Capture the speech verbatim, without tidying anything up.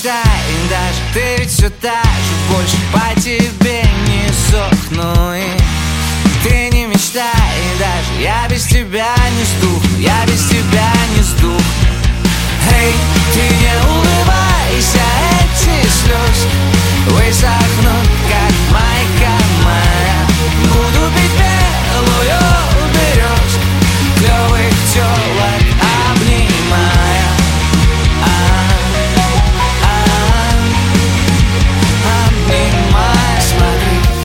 мечтай, даже ты ведь все та же, больше по тебе не сохну. И ты не мечтай, даже я без тебя не сдохну, я без тебя не сдохну. Эй, ты не улыбайся,